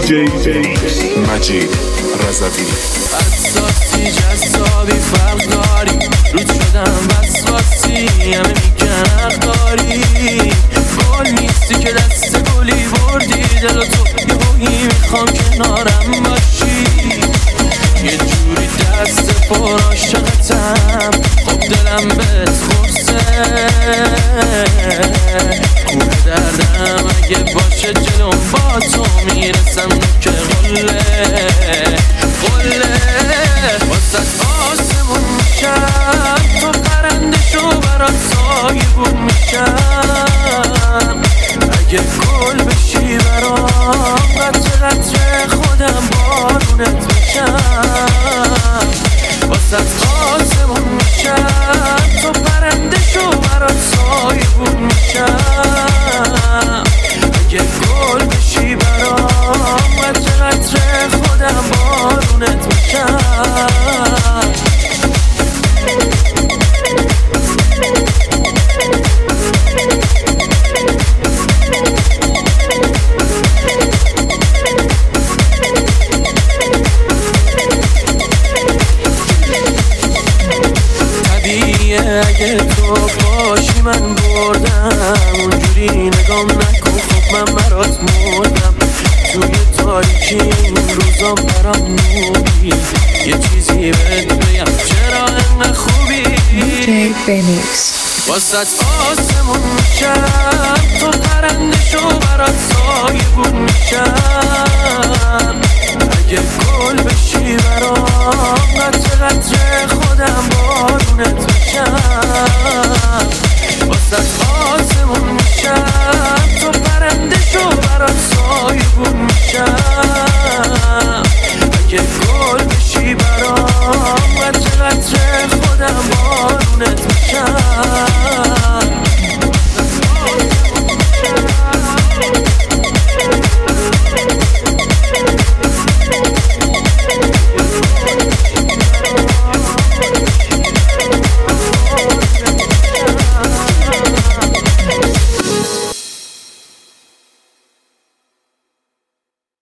مجید رضوی. حساسی جذابی فرق داری، رود شدم وسواسی همه میگن حق داری. گل نیستی که دست گلی بردی دل و تو یه هایی میخوام کنارم باشی. یه جوری دست پر عاشقتم، خب دلم بهت خورسه. کوه دردم اگه باشه جلوم با تو میرسم که قله واسه آسمون میشم، تو پرنده شو برات سایبون میشم. اگه گل بشی برام قطره قطره خودم بارونت میشم. واسه آسمون میشم، تو پرنده شو برات سایبون میشم. اگه گل بشی برام قطره قطره خودم بارونت میشم. اگه تو باشی من بردم، اونجوری نگام نکن خب من برات مردم. توی تاریکی این روزا برام نوری، یه چیزی بهت بگم چرا انقدر خوبی. واسه آسمون میشم، تو پرنده شو برات سایبون میشم. اگه گل بشی برام قطره قطره خودم بارونت میشم. واسه آسمون میشم،